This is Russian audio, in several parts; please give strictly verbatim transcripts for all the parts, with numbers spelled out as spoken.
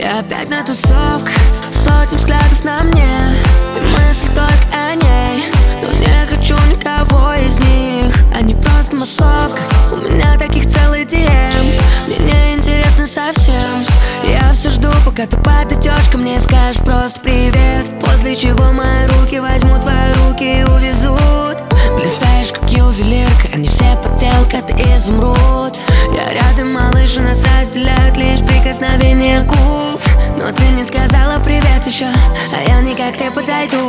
И опять на тусовках сотни взглядов на мне, и мысли только о ней, но не хочу никого из них. Они просто массовка, у меня таких целый ди эм. Мне не интересно совсем. Я все жду, пока ты подойдешь ко мне и скажешь просто привет. После чего мои руки возьмут твои руки и увезут. Блистаешь, как ювелирка, они все подделка, ты изумруд. Я рядом, малыш, и нас разделяют лишь прикосновение губ. Но ты не сказала привет еще, а я никак не подойду.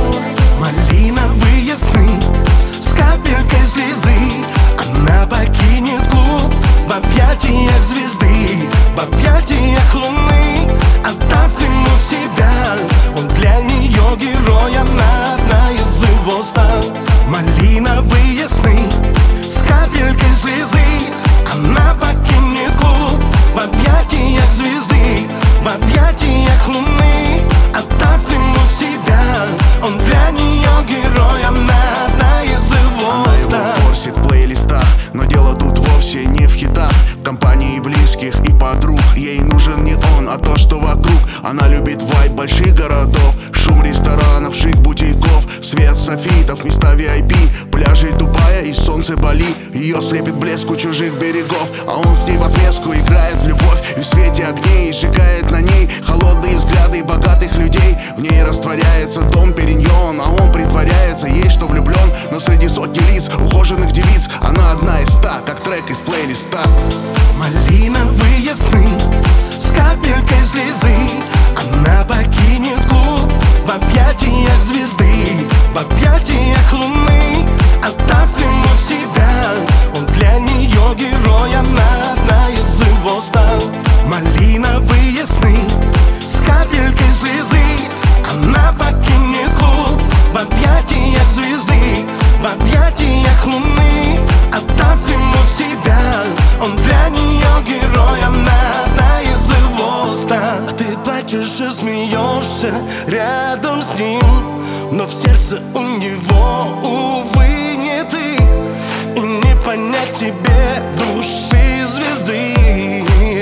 Малиновые сны с капелькой слезы, она покинет клуб в объятиях звезды, в объятиях луны. Отдаст ему себя, он для нее герой, она одна из его ста. Малиновые сны с капелькой слезы, она покинет клуб в объятиях звезды, в объятиях луны. Отдаст ему себя, он для нее герой, она одна из его Она ста. его форсит в плейлистах, но дело тут вовсе не в хитах. В компании близких и подруг ей нужен не он, а то, что вокруг. Она любит вайб больших городов, шум ресторанов, шик бутиков, свет софитов, места ви ай пи, пляжи Дубая и солнце Бали. Ее слепит блеск у чужих берегов, а он с ней в отместку играет в любовь. И в свете огней сжигает на ней холодные взгляды богатых людей. В ней растворяется дом Периньон, а он притворяется ей, что влюблен. Но среди сотни лиц, ухоженных девиц, она одна из ста, как трек из плейлиста. Малиновые сны с капелькой слезы, она покинет клуб в объятиях звезды, в объятиях луны. Отдаст ему себя, он для нее герой, она одна из его ста. Малиновые сны с капелькой слезы, она покинет клуб в объятиях звезды, в объятиях луны. Отдаст ему себя, он для нее герой, она одна из его ста. А ты плачешь и смеешься рядом с ним, но в сердце у него, увы, не ты. И не понять тебе души звезды.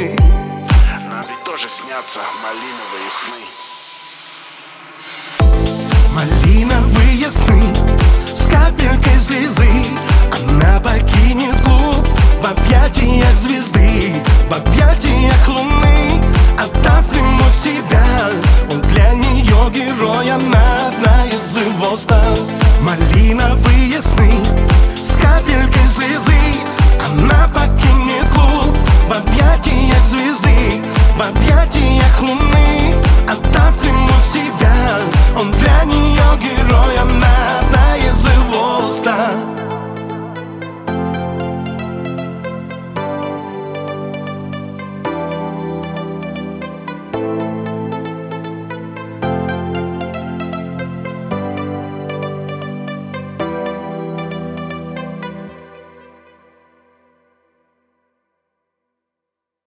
Нам ведь тоже снятся малиновые сны. Малиновые сны с капелькой слезы, она покинет клуб в объятиях звезды, в объятиях луны.